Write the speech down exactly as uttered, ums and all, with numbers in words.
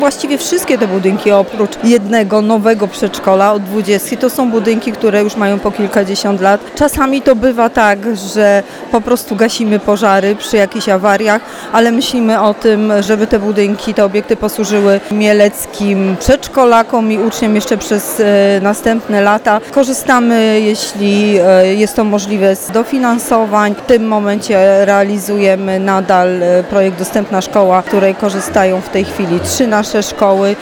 Właściwie wszystkie te budynki oprócz jednego nowego przedszkola od dwudziestu to są budynki, które już mają po kilkadziesiąt lat. Czasami to bywa tak, że po prostu gasimy pożary przy jakichś awariach, ale myślimy o tym, żeby te budynki, te obiekty posłużyły mieleckim przedszkolakom i uczniom jeszcze przez e, następne lata. Korzystamy, jeśli e, jest to możliwe, z dofinansowań. W tym momencie realizujemy nadal e, projekt Dostępna Szkoła, w której korzystają w tej chwili trzy nasze szkoły